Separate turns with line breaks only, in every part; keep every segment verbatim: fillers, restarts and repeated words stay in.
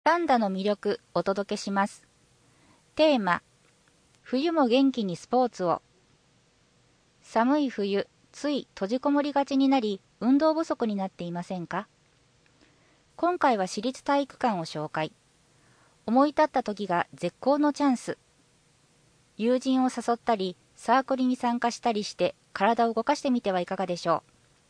三田の魅力お届けします。テーマ、冬も元気にスポーツを。寒い冬、つい閉じこもりがちになり、運動不足になっていませんか？今回は私立体育館を紹介。思い立った時が絶好のチャンス。友人を誘ったり、サークルに参加したりして体を動かしてみてはいかがでしょ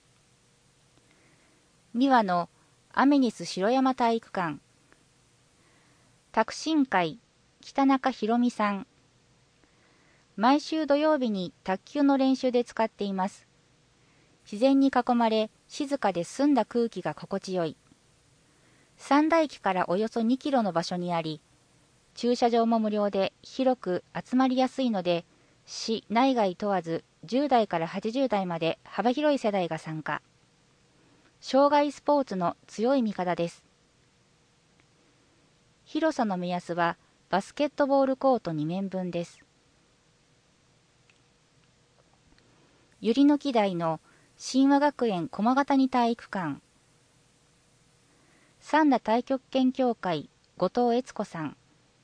う。三輪のアメニス城山体育館。拓伸会北中ひ美さん。毎週土曜日に卓球の練習で使っています。自然に囲まれ、静かで澄んだ空気が心地よい。三田駅からおよそにキロの場所にあり、駐車場も無料で広く集まりやすいので、市内外問わずじゅう代からはちじゅう代まで幅広い世代が参加。障害スポーツの強い味方です。広さの目安はバスケットボールコートに面分です。百合の木台の神話学園駒ヶ谷体育館。三田太極拳協会後藤悦子さん。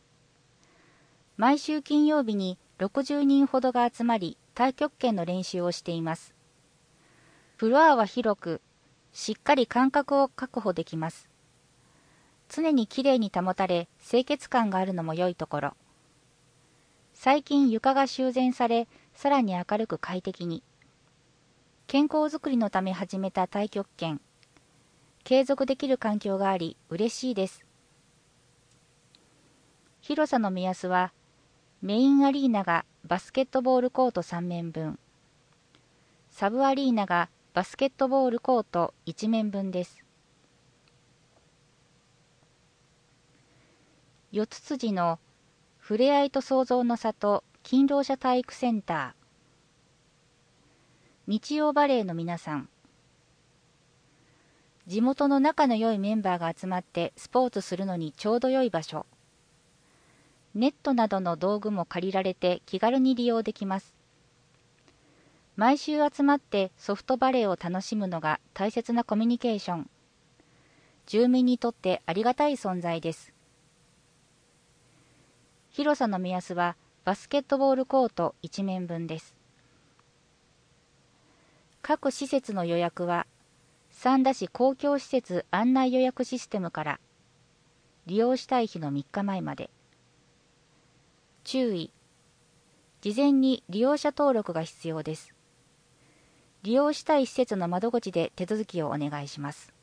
毎週金曜日にろくじゅうにんほどが集まり太極拳の練習をしています。フロアは広く、しっかり間隔を確保できます。常にきれいに保たれ、清潔感があるのも良いところ。最近床が修繕され、さらに明るく快適に。健康づくりのため始めた太極拳。継続できる環境があり、嬉しいです。広さの目安は、メインアリーナがバスケットボールコートさん面分。サブアリーナがバスケットボールコートいち面分です。四つ辻のふれあいと創造の里勤労者体育センター。日曜バレーの皆さん。地元の仲の良いメンバーが集まってスポーツするのにちょうど良い場所。ネットなどの道具も借りられて気軽に利用できます。毎週集まってソフトバレーを楽しむのが大切なコミュニケーション。住民にとってありがたい存在です。広さの目安はバスケットボールコートいち面分です。各施設の予約は三田市公共施設案内予約システムから利用したい日のみっかまえまで。注意。事前に利用者登録が必要です。利用したい施設の窓口で手続きをお願いします。